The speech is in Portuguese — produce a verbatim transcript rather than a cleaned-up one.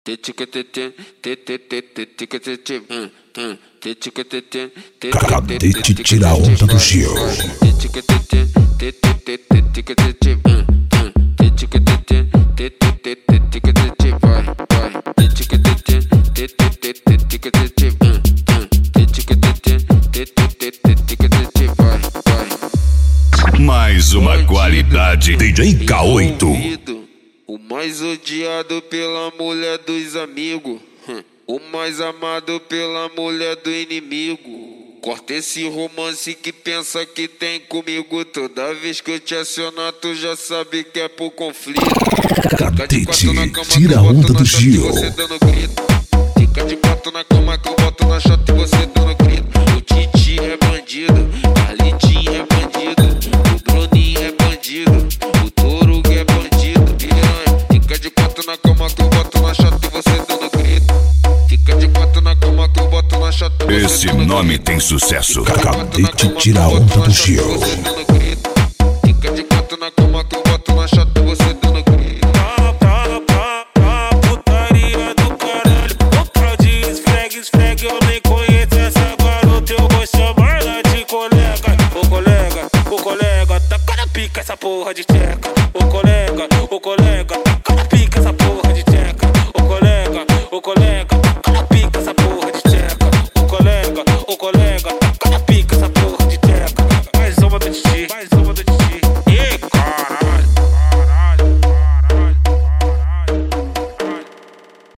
Acabei de tirar a onda do Gil. Mais uma qualidade D J K oito. O mais odiado pela mulher dos amigos, o mais amado pela mulher do inimigo. Corta esse romance que pensa que tem comigo. Toda vez que eu te acionar, tu já sabe que é por conflito. Catete, tira a onda do Gil. Fica de quatro na cama que eu boto na chata e você dando grito. O Titi é bandido, Carlitinho é bandido, o Bruninho é bandido, o Touro é bandido, piranha. Fica de quatro na cama que eu boto na chata e você dando grito. Fica de quatro na cama que eu boto na chata e você Esse dando nome grito. tem sucesso. Acabei de tirar a onda do Gil. Fica de quatro na cama que eu boto na chata e você dando grito. Putaria do caralho, o tal de esfregue, esfregue. Eu nem conheço essa garota, eu vou chamar ela de colega. Ô colega, ô colega, taca na pica essa porra de tcheca. Ô colega, ô colega, taca na pica essa porra de tcheca. Ô colega, ô colega,